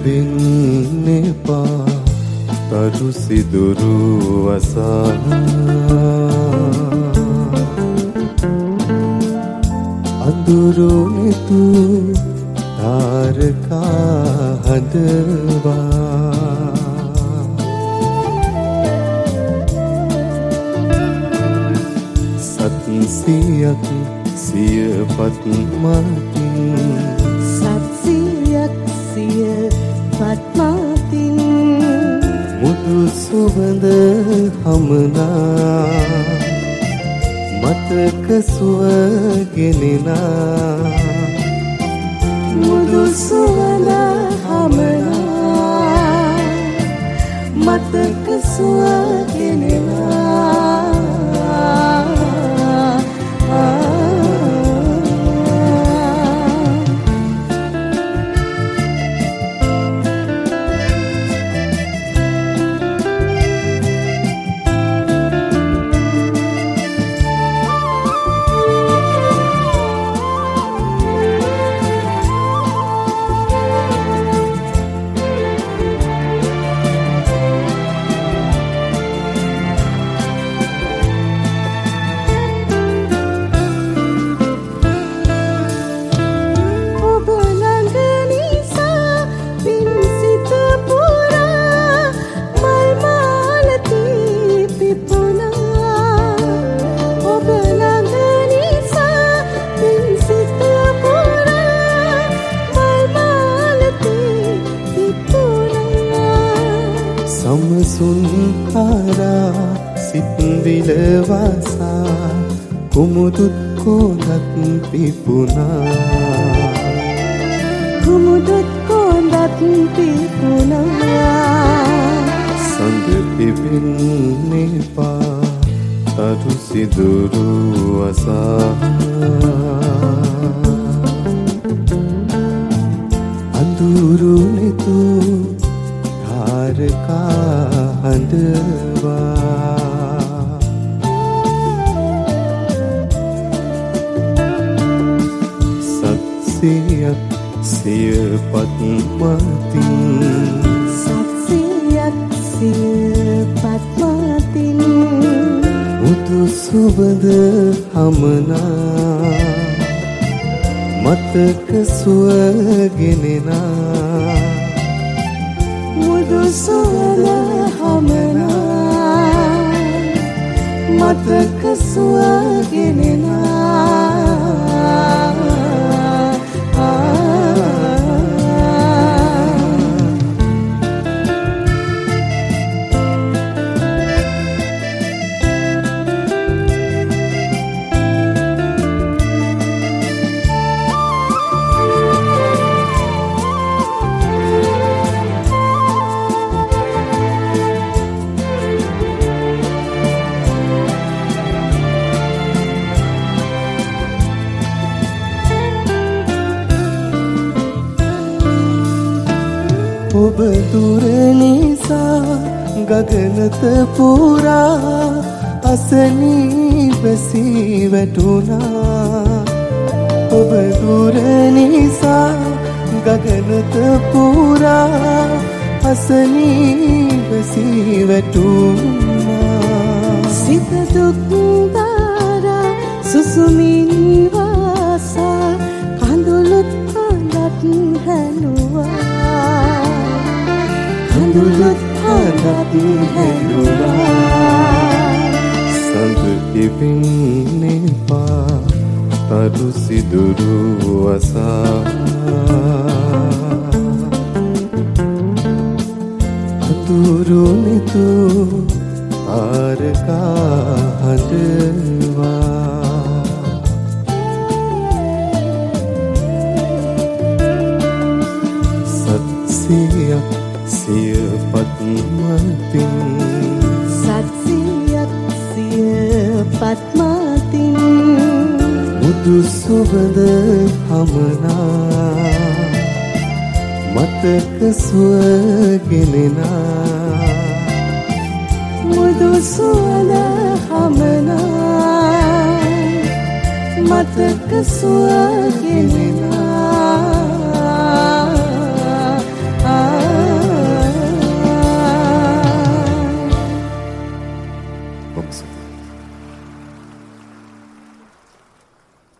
තිබෙන්න එපා තරු සිදුරු අසා අඳුරු නෙතු තාරකා හදවා සත්සියක් සියපත් මතින් සත්සියක් සියපත් මතින් මුදු සුවඳ හමනා මතක සුවගෙනෙනා මුදු සුවඳ හමනා මතක සුවගෙනෙනා සමසුන් හරා සිත් විලවසා කුමුදුත් කොඳත් පිපුණා කුමුදුත් කොඳත් පිපුණා සඳ පිපෙන්න එපා තරු සිදුරු අසා අඳුරු නෙතු තාරකා හදවා සත්සියක් සියපත් මතින් සත්සියක් සියපත් මතින් මුදු සුවඳ හමනා මතක සුවගෙනෙනා මුදු සුවඳ හමනා මතක සුවගෙනෙනා ඔබ දුර නිසා ගගනත පුරා අසනී බැසී වැටුණා ඔබ දුර නිසා ගගනත පුරා අසනී බැසී වැටුණා සිත දුක් දාරා සුසුමින් වාසා කඳුළුත් කඳත් හැනුවා කඳුළුත් කඳත් හැනුවා සඳ පිපෙන්න එපා තරු සිදුරු අසා අඳුරු නෙතු තාරකා හදවා සත්සියක් සියපත් මතින් සත්සියක් සියපත් මතින් මුදු සුවඳ හමනා මතක සුවගෙනෙනා මුදු සුවඳ හමනා මතක සුවගෙනෙනා